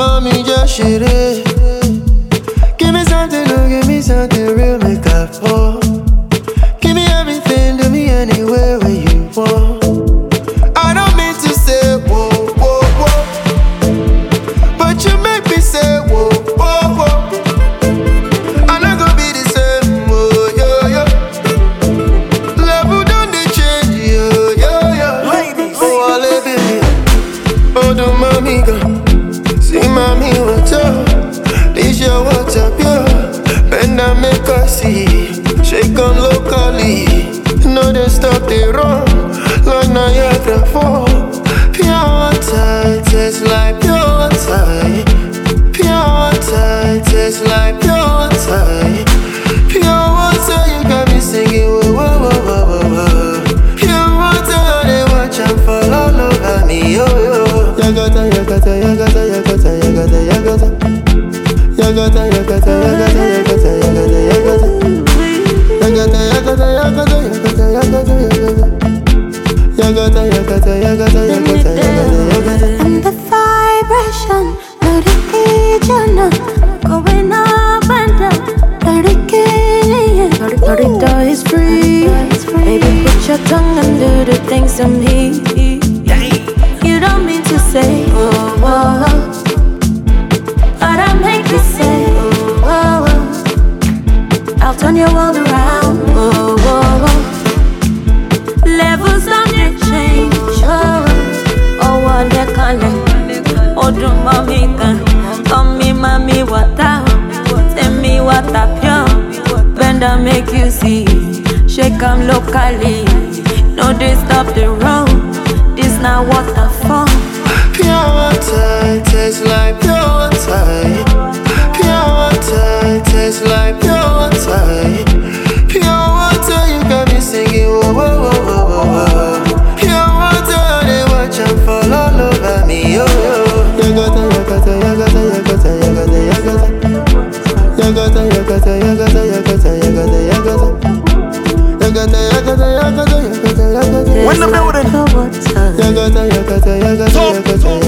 Mommy, just shit it. Give me something, oh, give me something real, make up for. Give me everything, do me anywhere where you want. I don't mean to say whoa, whoa, whoa, but you make me say whoa, whoa, whoa. I'm not gonna be the same, whoa, yo, yo. Level don't they change, yo, yo, yo. Ladies. Oh, I live in. Oh, do mommy go. See mommy, what's up? This your what's up, yo. Bend and make us see. Shake on locally. No, they stop, they run. Like Niagara Falls. Pure water, tastes like pure water. Pure water, tastes like pure water. Pure water, you got me singing, whoa, whoa, whoa, whoa, whoa. Pure water, they watch and fall all over me, yo, yo. Yagata, yagata, yagata, yagata, yagata, yagata. Yagata, yagata, yagata, yagata, yagata, yagata. Yagata, yagata, yagata, yagata, yagata, yagata. Yagata, yagata, yagata, yagata, yagata. And the vibration, let it get you now. Going up and down, let it get you. Corridor is free. Baby, put your tongue and do the things to me. You don't mean to say, oh, oh, but I make you say, oh, oh, oh. I'll turn your world around, oh, oh, oh. Levels on the change, oh, oh, what they call it. Oh, do mommy can, oh, me, mommy, what up? Tell me what up, yo. Bend and make you see, shake 'em locally. No, they stop the road. This not waterfall. Pure water, tastes like pure water. Pure water, tastes like pure water. Pure water, you got me singing, whoa, whoa, whoa, whoa, whoa. Pure water, they watch and fall all over me, yo, yo. Yagata, yagata, yagata, yagata, yagata, yagata. Yagata, yagata, yagata, yagata, yagata, yagata. Yagata, yagata, yagata, yagata, yagata. When the building. Yagata, yagata, yagata, yagata, yagata.